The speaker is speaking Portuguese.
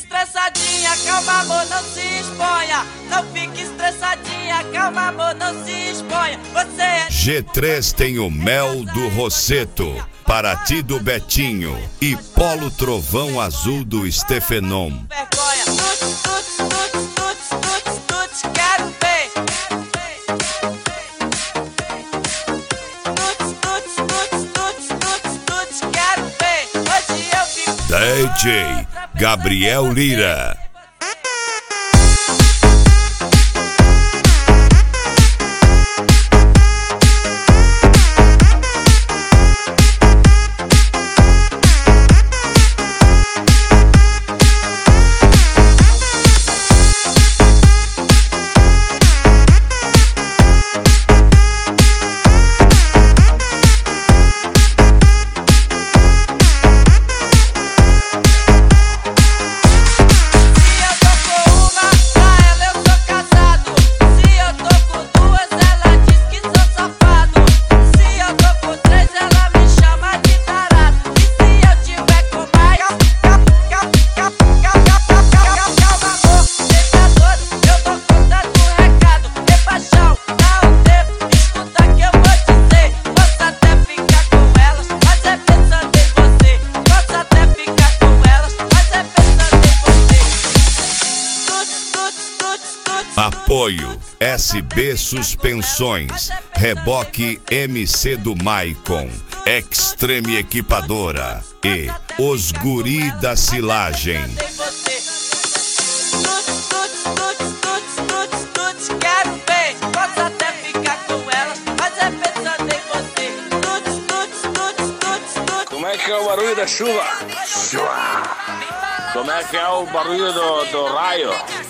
estressadinha, calma amor, não se exponha. Não fique estressadinha, calma amor, não se exponha. Você é... G3 tem o Mel do Rosseto, Paraty do Betinho e Polo Trovão Azul do Stefenon. Vergonha. Tuts, quero ver. Tuts, quero ver. Hoje eu fico... DJ Gabriel Lira. Apoio SB Suspensões, Reboque MC do Maicon, Extreme Equipadora e Os Guri da Silagem. Quero ver, posso até ficar com elas, mas é pensando em você. Como é que é o barulho da chuva? Como é que é o barulho do raio?